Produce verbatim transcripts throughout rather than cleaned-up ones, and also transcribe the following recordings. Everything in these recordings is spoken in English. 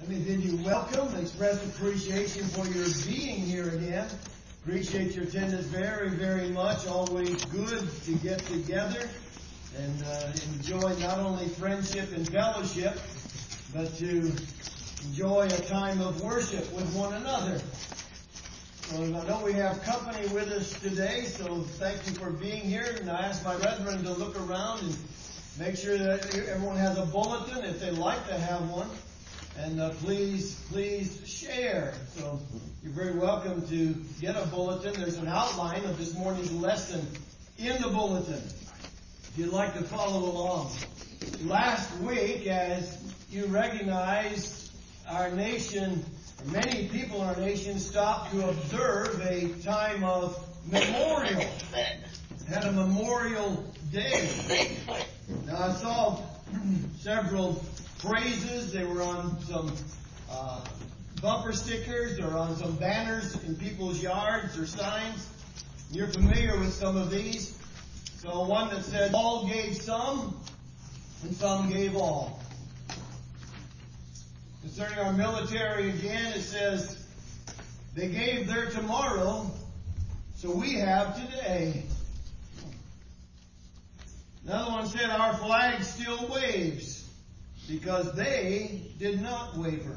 Let me bid you welcome, express appreciation for your being here again. Appreciate your attendance very, very much. Always good to get together and uh, enjoy not only friendship and fellowship, but to enjoy a time of worship with one another. So I know we have company with us today, so thank you for being here. And I ask my brethren to look around and make sure that everyone has a bulletin if they'd like to have one. And uh, please, please share. So you're very welcome to get a bulletin. There's an outline of this morning's lesson in the bulletin, if you'd like to follow along. Last week, as you recognize, our nation, or many people in our nation, stopped to observe a time of memorial. Had a Memorial Day. Now I saw several phrases. They were on some uh, bumper stickers or on some banners in people's yards or signs. You're familiar with some of these. So one that said, all gave some and some gave all. Concerning our military again, it says, they gave their tomorrow, so we have today. Another one said, our flag still waves, because they did not waver.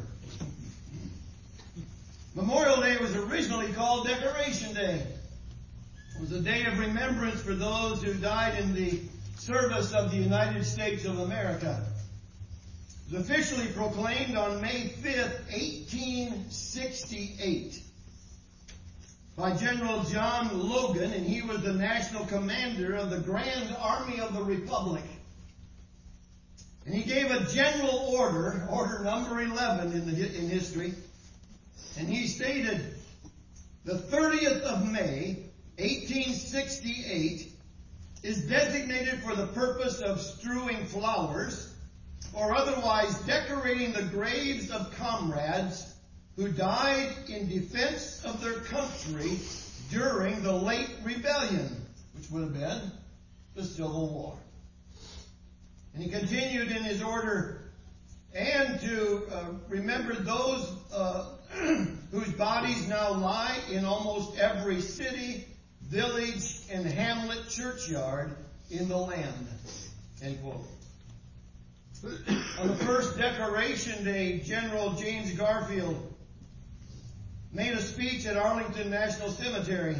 Memorial Day was originally called Decoration Day. It was a day of remembrance for those who died in the service of the United States of America. It was officially proclaimed on May fifth, eighteen sixty-eight by General John Logan, and he was the national commander of the Grand Army of the Republic. And he gave a general order, order number eleven in the in history, and he stated, the thirtieth of May, eighteen sixty-eight, is designated for the purpose of strewing flowers or otherwise decorating the graves of comrades who died in defense of their country during the late rebellion, which would have been the Civil War. And he continued in his order, and to uh, remember those uh, whose bodies now lie in almost every city, village, and hamlet churchyard in the land. End quote. On the first Decoration Day, General James Garfield made a speech at Arlington National Cemetery,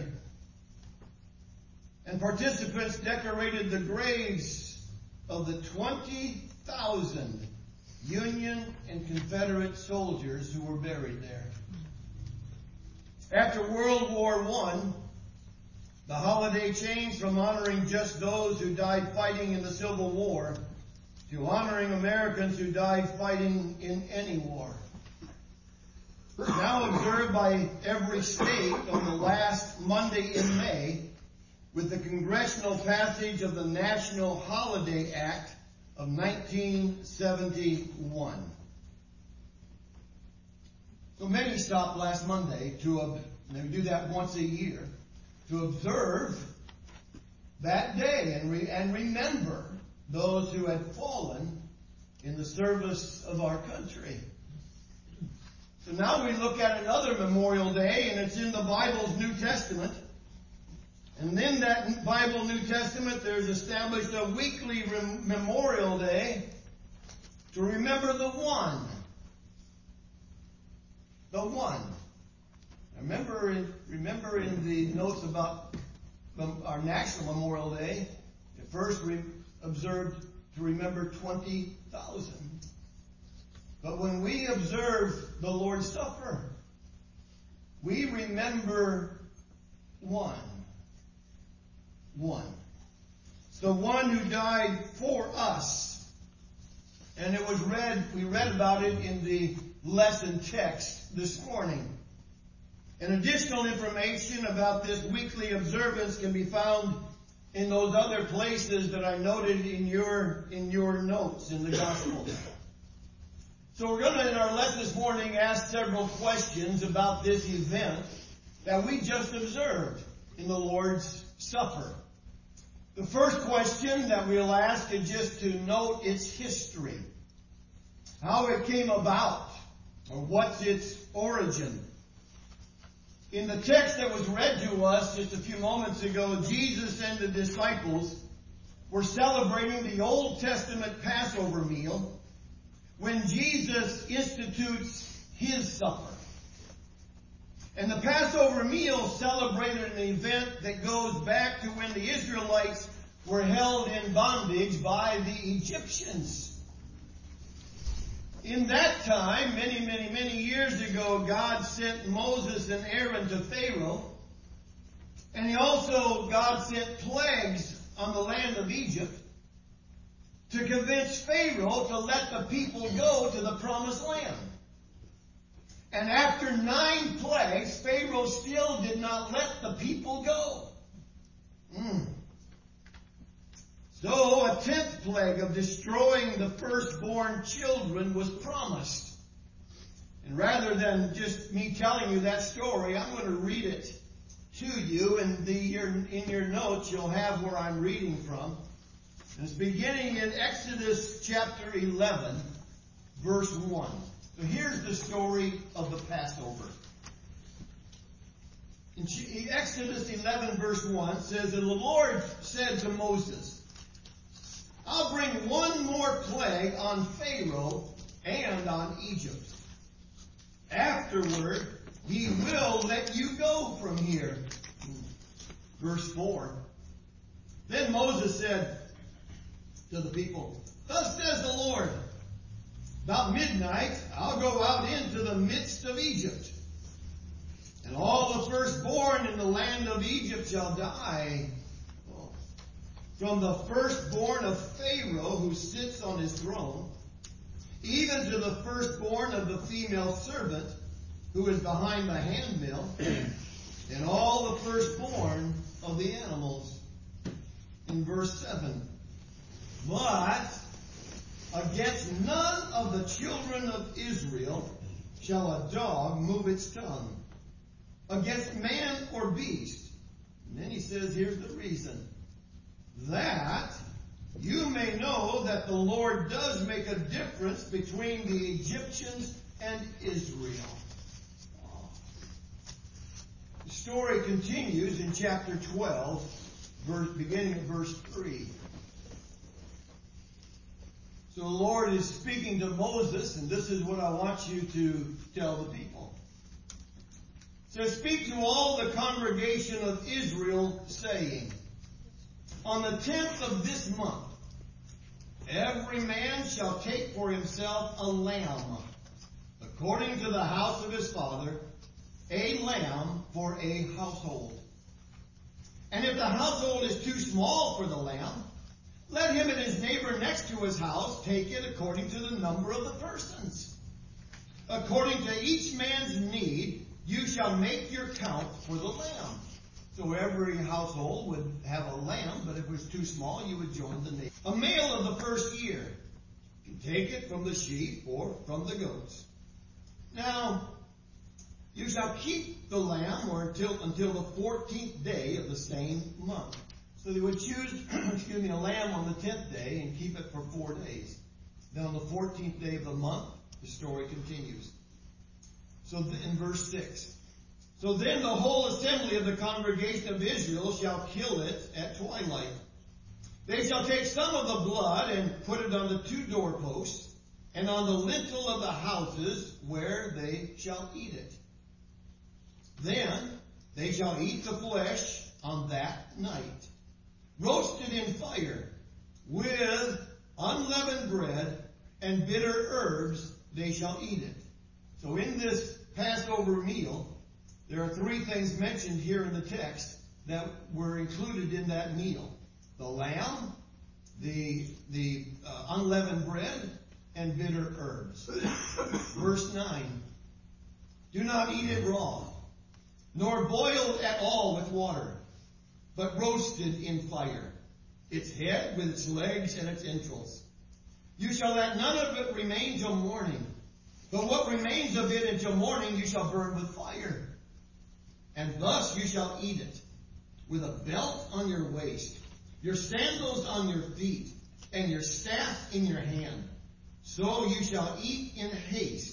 and participants decorated the graves of the twenty thousand Union and Confederate soldiers who were buried there. After World War One, the holiday changed from honoring just those who died fighting in the Civil War to honoring Americans who died fighting in any war. Now observed by every state on the last Monday in May, with the congressional passage of the National Holiday Act of nineteen seventy-one. So many stopped last Monday to, and they do that once a year, to observe that day and, re, and remember those who had fallen in the service of our country. So now we look at another Memorial Day, and it's in the Bible's New Testament. And in that Bible New Testament, there's established a weekly rem- Memorial Day to remember the one. The one. Remember in, remember in the notes about our National Memorial Day, it first re- observed to remember twenty thousand. But when we observe the Lord's Supper, we remember one. One. It's the one who died for us. And it was read, we read about it in the lesson text this morning. And additional information about this weekly observance can be found in those other places that I noted in your, in your notes in the Gospel. So we're going to, in our lesson this morning, ask several questions about this event that we just observed in the Lord's Supper. The first question that we'll ask is just to note its history. How it came about. Or what's its origin? In the text that was read to us just a few moments ago, Jesus and the disciples were celebrating the Old Testament Passover meal when Jesus institutes his supper. And the Passover meal celebrated an event that goes back to when the Israelites were held in bondage by the Egyptians. In that time, many, many, many years ago, God sent Moses and Aaron to Pharaoh. And he also, God sent plagues on the land of Egypt to convince Pharaoh to let the people go to the promised land. And after nine plagues, Pharaoh still did not let the people go. Mm. So a tenth plague of destroying the firstborn children was promised. And rather than just me telling you that story, I'm going to read it to you. And the, your, in your notes, you'll have where I'm reading from. And it's beginning in Exodus chapter eleven, verse one. So here's the story of the Passover. In Exodus eleven, verse one says, "And the Lord said to Moses, I'll bring one more plague on Pharaoh and on Egypt. Afterward, he will let you go from here." Verse four. Then Moses said to the people, "Thus says the Lord, about midnight I'll go out into the midst of Egypt, and all the firstborn in the land of Egypt shall die. From the firstborn of Pharaoh who sits on his throne, even to the firstborn of the female servant who is behind the handmill, and all the firstborn of the animals." In verse seven. "But against none of the children of Israel shall a dog move its tongue, against man or beast." And then he says, here's the reason. "That you may know that the Lord does make a difference between the Egyptians and Israel." The story continues in chapter twelve, verse, beginning at verse three. So the Lord is speaking to Moses, and this is what I want you to tell the people. It says, "Speak to all the congregation of Israel, saying, on the tenth of this month, every man shall take for himself a lamb, according to the house of his father, a lamb for a household. And if the household is too small for the lamb, let him and his neighbor next to his house take it according to the number of the persons. According to each man's need, you shall make your count for the lamb." So every household would have a lamb, but if it was too small, you would join the neighbor. "A male of the first year. You take it from the sheep or from the goats. Now, you shall keep the lamb or until, until the fourteenth day of the same month." So they would choose, excuse me, a lamb on the tenth day and keep it for four days. Then on the fourteenth day of the month, the story continues. So in verse six. "So then the whole assembly of the congregation of Israel shall kill it at twilight. They shall take some of the blood and put it on the two doorposts and on the lintel of the houses where they shall eat it. Then they shall eat the flesh on that night, roasted in fire, with unleavened bread and bitter herbs they shall eat it." So in this Passover meal, there are three things mentioned here in the text that were included in that meal: the lamb, the, the uh, unleavened bread, and bitter herbs. Verse nine. "Do not eat it raw, nor boiled at all with water, but roasted in fire, its head with its legs and its entrails. You shall let none of it remain till morning, but what remains of it until morning you shall burn with fire. And thus you shall eat it, with a belt on your waist, your sandals on your feet, and your staff in your hand. So you shall eat in haste,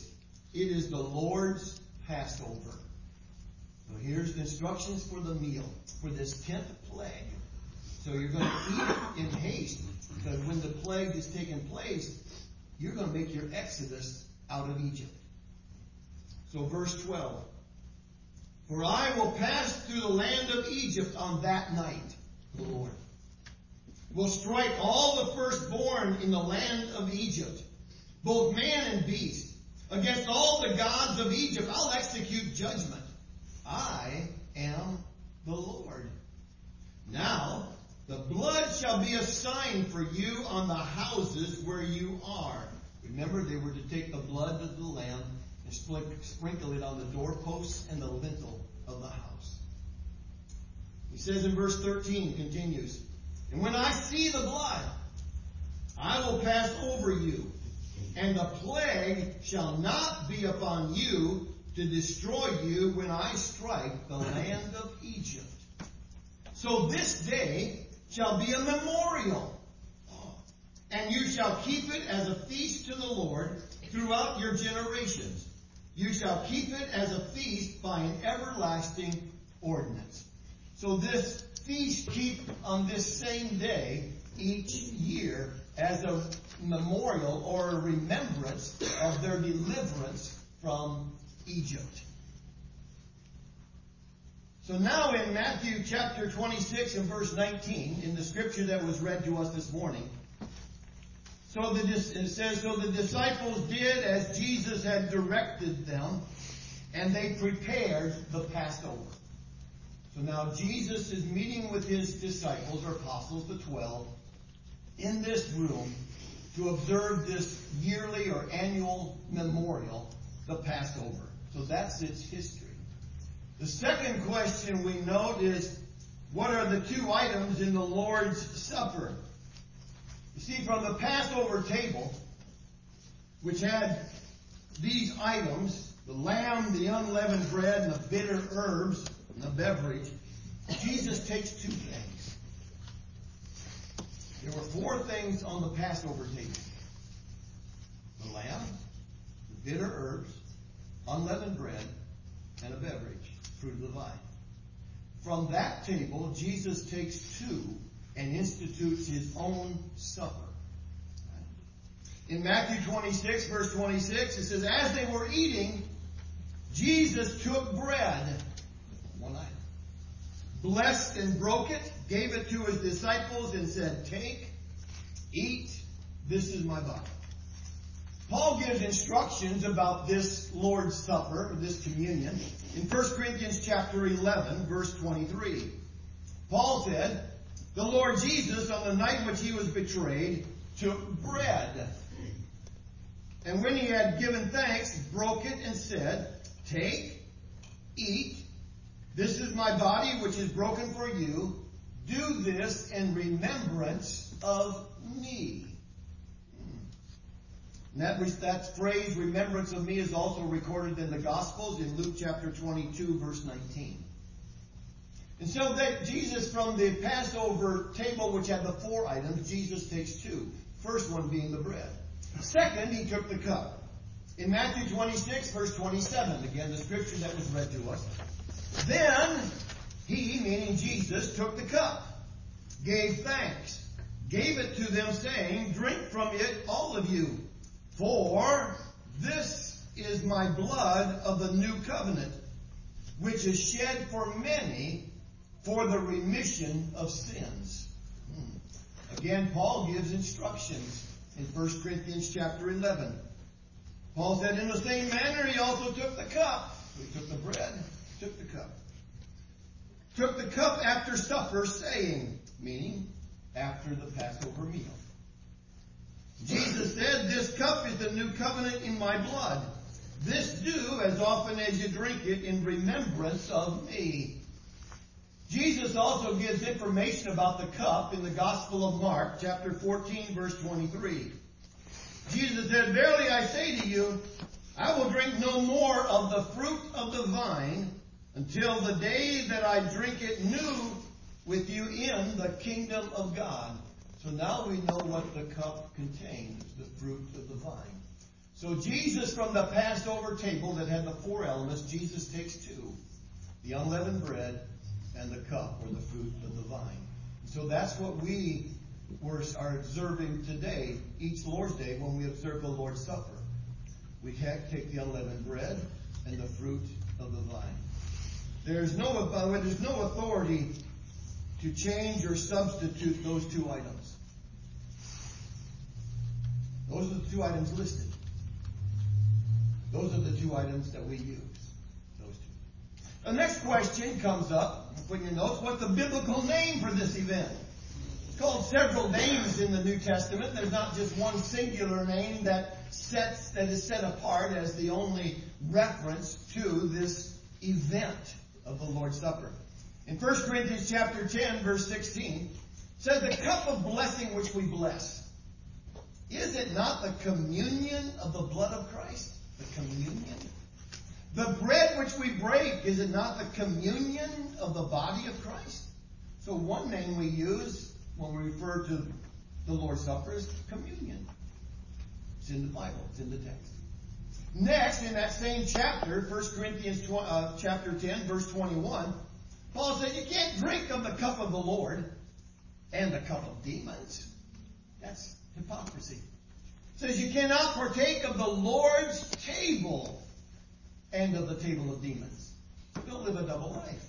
It is the Lord's Passover. So here's the instructions for the meal, for this tenth plague. So you're going to eat it in haste, because when the plague is taking place, you're going to make your exodus out of Egypt. So verse twelve. For I will pass through the land of Egypt on that night, the Lord will strike all the firstborn in the land of Egypt, both man and beast. Against all the gods of Egypt I'll execute judgment. I am the Lord. Now the blood shall be a sign for you on the houses where you are. Remember, they were to take the blood of the lamb and sprinkle it on the doorposts and the lintel of the house. He says in verse thirteen, continues, and when I see the blood, I will pass over you, and the plague shall not be upon you to destroy you when I strike the land of Egypt. So this day shall be a memorial, and you shall keep it as a feast to the Lord throughout your generations. You shall keep it as a feast by an everlasting ordinance. So this feast keep on this same day each year as a memorial or a remembrance of their deliverance from Egypt. So now in Matthew chapter twenty-six and verse nineteen, in the scripture that was read to us this morning, so the, it says, so the disciples did as Jesus had directed them, and they prepared the Passover. So now Jesus is meeting with his disciples, or apostles, the twelve, in this room to observe this yearly or annual memorial, the Passover. So that's its history. The second question we note is, what are the two items in the Lord's Supper? You see, from the Passover table, which had these items, the lamb, the unleavened bread, and the bitter herbs, and the beverage, Jesus takes two things. There were four things on the Passover table. The lamb, the bitter herbs, unleavened bread, and a beverage, fruit of the vine. From that table, Jesus takes two and institutes his own supper. In Matthew twenty-six, verse twenty-six, it says, as they were eating, Jesus took bread, one item, blessed and broke it, gave it to his disciples, and said, take, eat, this is my body. Paul gives instructions about this Lord's Supper, this communion, in First Corinthians chapter eleven, verse twenty-three. Paul said, the Lord Jesus, on the night which he was betrayed, took bread. And when he had given thanks, broke it and said, take, eat, this is my body which is broken for you. Do this in remembrance of me. And that, that phrase, remembrance of me, is also recorded in the Gospels in Luke chapter twenty-two, verse nineteen. And so that Jesus, from the Passover table, which had the four items, Jesus takes two. First one being the bread. Second, he took the cup. In Matthew twenty-six, verse twenty-seven, again, the scripture that was read to us. Then he, meaning Jesus, took the cup, gave thanks, gave it to them, saying, drink from it, all of you, for this is my blood of the new covenant, which is shed for many for the remission of sins. Hmm. Again, Paul gives instructions in First Corinthians chapter eleven. Paul said, in the same manner he also took the cup. So he took the bread, took the cup. Took the cup after supper, saying, meaning after the Passover meal. Jesus said, this cup is the new covenant in my blood. This do as often as you drink it in remembrance of me. Jesus also gives information about the cup in the Gospel of Mark, chapter fourteen, verse twenty-three. Jesus said, verily I say to you, I will drink no more of the fruit of the vine until the day that I drink it new with you in the kingdom of God. So now we know what the cup contains, the fruit of the vine. So Jesus, from the Passover table that had the four elements, Jesus takes two. The unleavened bread and the cup, or the fruit of the vine. So that's what we were, are observing today, each Lord's Day, when we observe the Lord's Supper. We take the unleavened bread and the fruit of the vine. There's no, by the way, there's no authority to change or substitute those two items. Those are the two items listed. Those are the two items that we use. Those two. The next question comes up. Put in your notes. What's the biblical name for this event? It's called several names in the New Testament. There's not just one singular name that sets that is set apart as the only reference to this event of the Lord's Supper. In First Corinthians chapter ten, verse sixteen, it says, the cup of blessing which we bless, is it not the communion of the blood of Christ? The communion. The bread which we break, is it not the communion of the body of Christ? So one name we use when we refer to the Lord's Supper is communion. It's in the Bible. It's in the text. Next, in that same chapter, First Corinthians uh, chapter ten, verse twenty-one, Paul said, you can't drink of the cup of the Lord and the cup of demons. That's hypocrisy. It says you cannot partake of the Lord's table and of the table of demons. Don't live a double life.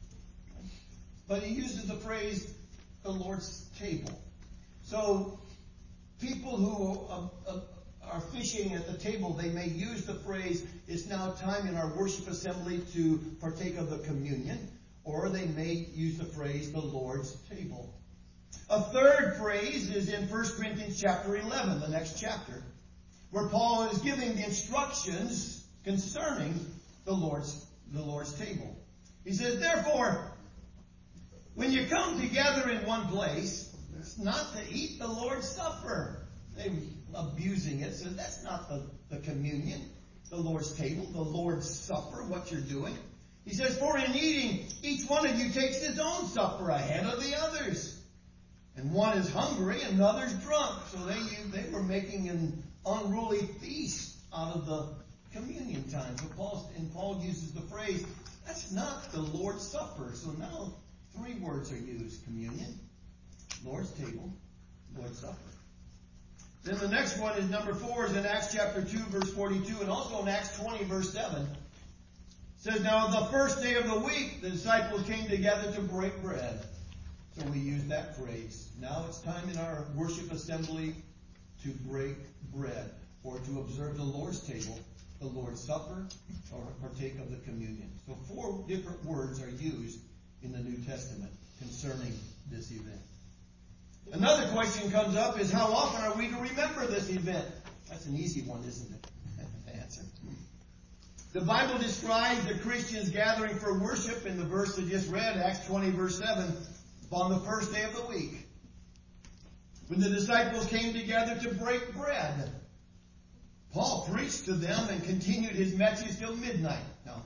But he uses the phrase, the Lord's table. So, people who uh, uh, are fishing at the table, they may use the phrase, it's now time in our worship assembly to partake of the communion. Or they may use the phrase, the Lord's table. A third phrase is in First Corinthians chapter eleven, the next chapter, where Paul is giving the instructions concerning the Lord's, the Lord's table. He says, therefore, when you come together in one place, it's not to eat the Lord's Supper. They're abusing it. So that's not the, the communion, the Lord's table, the Lord's Supper, what you're doing. He says, for in eating, each one of you takes his own supper ahead of the others. And one is hungry and another's drunk. So they, they were making an unruly feast out of the communion time. So Paul, and Paul uses the phrase, that's not the Lord's Supper. So now three words are used. Communion, Lord's table, Lord's Supper. Then the next one is number four is in Acts chapter two, verse forty-two, and also in Acts twenty, verse seven. It says, now the first day of the week, the disciples came together to break bread. So we use that phrase. Now it's time in our worship assembly to break bread, or to observe the Lord's table, the Lord's Supper, or partake of the communion. So four different words are used in the New Testament concerning this event. Another question comes up is, how often are we to remember this event? That's an easy one, isn't it? The answer. The Bible describes the Christians gathering for worship in the verse I just read, Acts twenty, verse seven, on the first day of the week, when the disciples came together to break bread. Paul preached to them and continued his message till midnight. Now,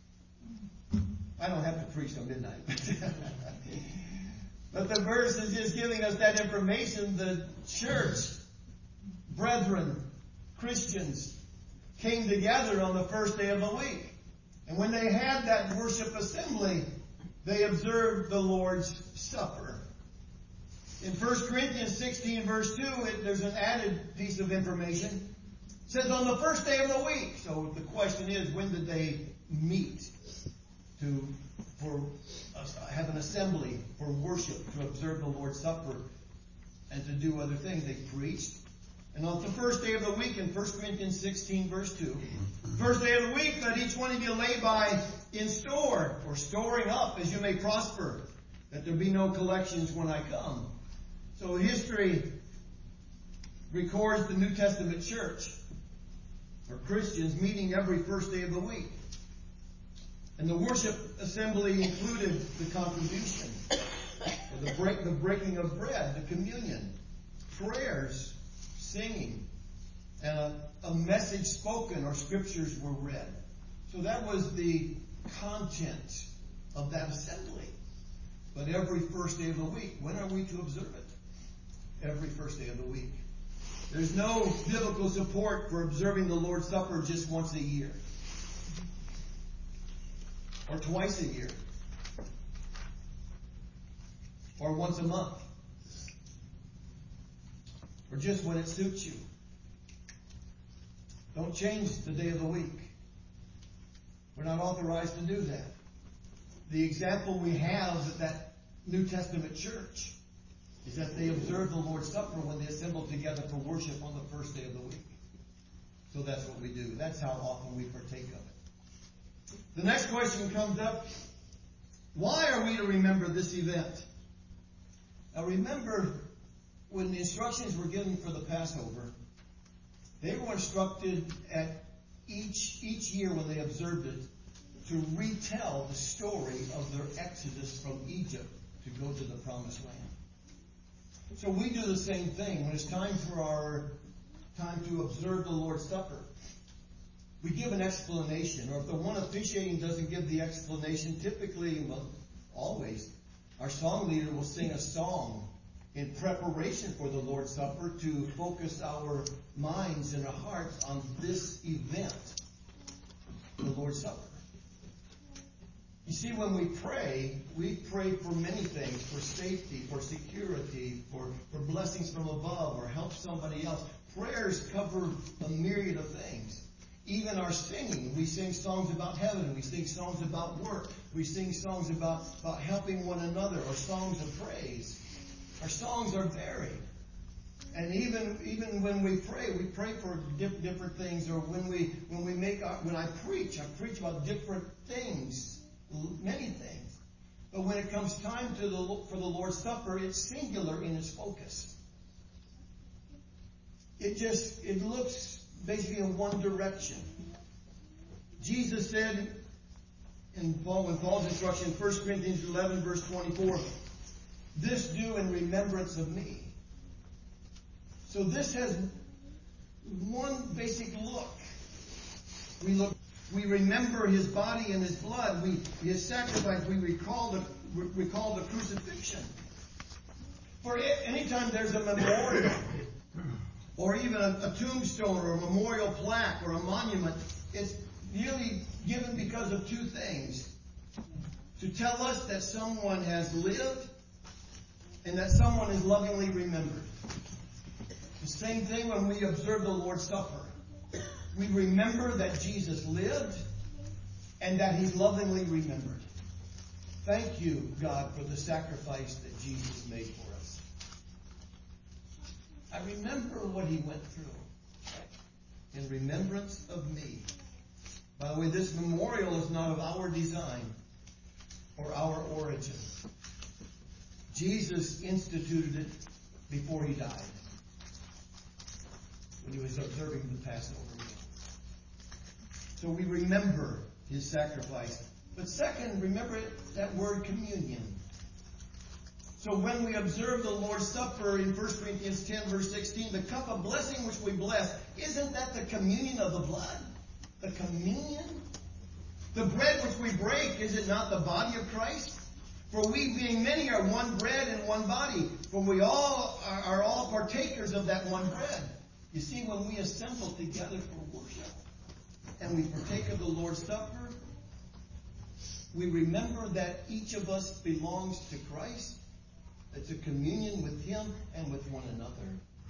I don't have to preach till midnight. But the verse is just giving us that information. The church, brethren, Christians, came together on the first day of the week. And when they had that worship assembly, they observed the Lord's Supper. In First Corinthians sixteen, verse two, it, there's an added piece of information. It says on the first day of the week. So the question is, when did they meet to for uh, have an assembly for worship, to observe the Lord's Supper, and to do other things? They preached. And on the first day of the week, in First Corinthians sixteen, verse two, first day of the week, let each one of you lay by in store, or storing up as you may prosper, that there be no collections when I come. So history records the New Testament church, or Christians, meeting every first day of the week. And the worship assembly included the contribution, or the, break, the breaking of bread, the communion, prayers, singing, and a, a message spoken or scriptures were read. So that was the content of that assembly. But every first day of the week, when are we to observe it? Every first day of the week. There's no biblical support for observing the Lord's Supper just once a year. Or twice a year. Or once a month. Or just when it suits you. Don't change the day of the week. We're not authorized to do that. The example we have at that New Testament church is that they observed the Lord's Supper when they assembled together for worship on the first day of the week. So that's what we do. That's how often we partake of it. The next question comes up. Why are we to remember this event? Now remember, when the instructions were given for the Passover, they were instructed at each, each year when they observed it to retell the story of their exodus from Egypt to go to the Promised Land. So we do the same thing. When it's time for our time to observe the Lord's Supper, we give an explanation. Or if the one officiating doesn't give the explanation, typically, well, always, our song leader will sing a song in preparation for the Lord's Supper to focus our minds and our hearts on this event, the Lord's Supper. You see, when we pray, we pray for many things, for safety, for security, for, for blessings from above, or help somebody else. Prayers cover a myriad of things. Even our singing, we sing songs about heaven, we sing songs about work, we sing songs about, about helping one another, or songs of praise. Our songs are varied. And even even when we pray, we pray for diff- different things. Or when we when we make our, when I preach, I preach about different things, many things. But when it comes time to the for the Lord's Supper, it's singular in its focus. It just it looks basically in one direction. Jesus said in Paul, in Paul's instruction, First Corinthians eleven, verse twenty-four. This do in remembrance of me. So this has one basic look. We look, we remember his body and his blood. We his sacrifice. We recall the recall the crucifixion. For anytime there's a memorial, or even a, a tombstone, or a memorial plaque, or a monument, it's really given because of two things: to tell us that someone has lived, and that someone is lovingly remembered. The same thing when we observe the Lord's Supper. We remember that Jesus lived and that he's lovingly remembered. Thank you, God, for the sacrifice that Jesus made for us. I remember what he went through in remembrance of me. By the way, this memorial is not of our design or our origin. Jesus instituted it before he died, when he was observing the Passover meal. So we remember his sacrifice. But second, remember that word communion. So when we observe the Lord's Supper in First Corinthians ten, verse sixteen, the cup of blessing which we bless, isn't that the communion of the blood? The communion? The bread which we break, is it not the body of Christ? For we being many are one bread and one body, for we all are, are all partakers of that one bread. You see, when we assemble together for worship, and we partake of the Lord's Supper, we remember that each of us belongs to Christ. It's a communion with him and with one another.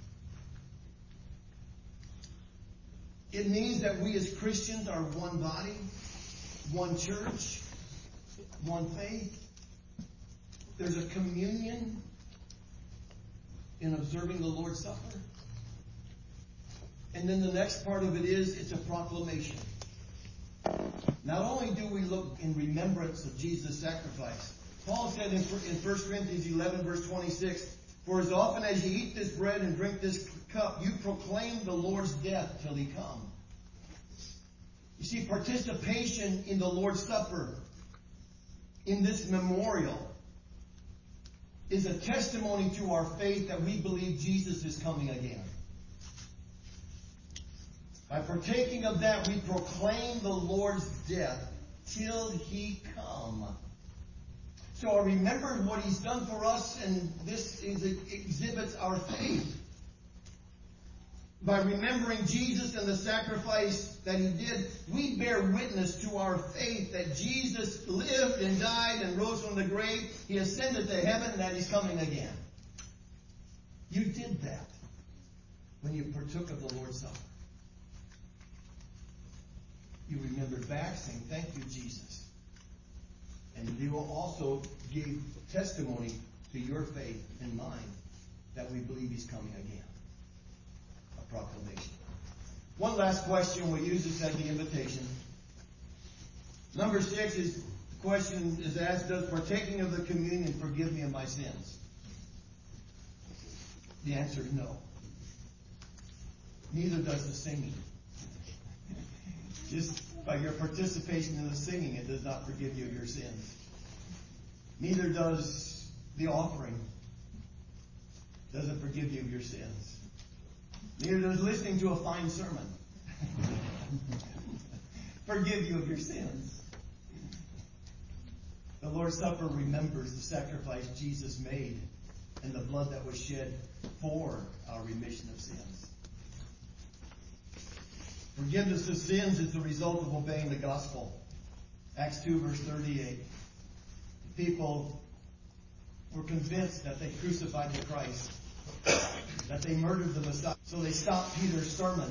It means that we as Christians are one body, one church, one faith. There's a communion in observing the Lord's Supper. And then the next part of it is, it's a proclamation. Not only do we look in remembrance of Jesus' sacrifice, Paul said in First Corinthians eleven, verse twenty-six, for as often as you eat this bread and drink this cup, you proclaim the Lord's death till he come. You see, participation in the Lord's Supper, in this memorial, is a testimony to our faith that we believe Jesus is coming again. By partaking of that, we proclaim the Lord's death till he come. So I remember what he's done for us, and this is, it exhibits our faith. By remembering Jesus and the sacrifice that He did, we bear witness to our faith that Jesus lived and died and rose from the grave. He ascended to heaven and that He's coming again. You did that when you partook of the Lord's Supper. You remembered back saying, thank you, Jesus. And you also gave testimony to your faith and mine that we believe He's coming again. A proclamation. One last question. We'll use this as the invitation. Number six is the question is asked, does partaking of the communion forgive me of my sins? The answer is no. Neither does the singing. Just by your participation in the singing, it does not forgive you of your sins. Neither does the offering. Doesn't forgive you of your sins. Neither does listening to a fine sermon forgive you of your sins. The Lord's Supper remembers the sacrifice Jesus made and the blood that was shed for our remission of sins. Forgiveness of sins is the result of obeying the gospel. Acts two verse thirty-eight. The people were convinced that they crucified the Christ, that they murdered the Messiah. So they stopped Peter's sermon.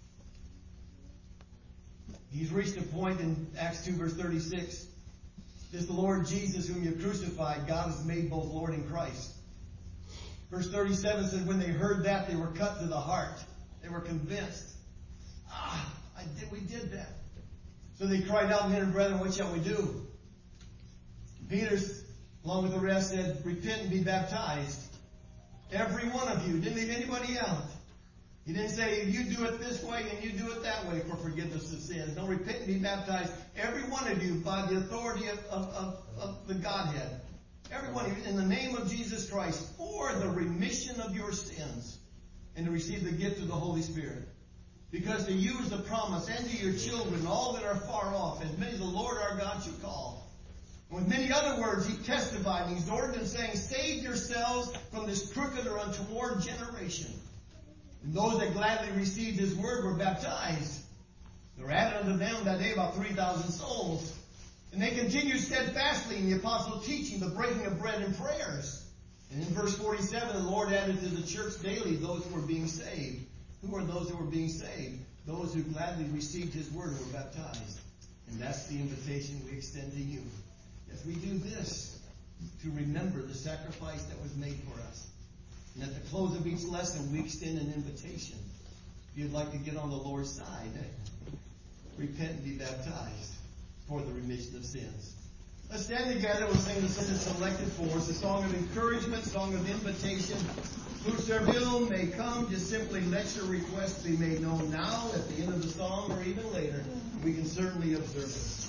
He's reached a point in Acts two verse thirty-six. This Lord Jesus whom you crucified, God has made both Lord and Christ. Verse thirty-seven says, when they heard that, they were cut to the heart. They were convinced. Ah, I did, we did that. So they cried out, men and brethren, what shall we do? Peter, along with the rest, said, repent and be baptized. Every one of you. Didn't leave anybody out. He didn't say, you do it this way and you do it that way for forgiveness of sins. No, repent and be baptized. Every one of you by the authority of, of, of, of the Godhead. Every one of you in the name of Jesus Christ for the remission of your sins and to receive the gift of the Holy Spirit. Because to you is the promise, and to your children, all that are far off, as many as the Lord our God shall call. And with many other words, he testified and he exhorted them, saying, save yourselves from this crooked or untoward generation. And those that gladly received his word were baptized. There were added unto them that day about three thousand souls. And they continued steadfastly in the apostles' teaching, the breaking of bread and prayers. And in verse forty-seven, the Lord added to the church daily those who were being saved. Who are those who were being saved? Those who gladly received his word and were baptized. And that's the invitation we extend to you. As we do this, to remember the sacrifice that was made for us. And at the close of each lesson, we extend an invitation. If you'd like to get on the Lord's side, repent and be baptized for the remission of sins. Let's stand together. We'll sing the song that's selected for us, a song of encouragement, song of invitation. Whosoever may come, just simply let your request be made known now at the end of the song or even later. We can certainly observe it.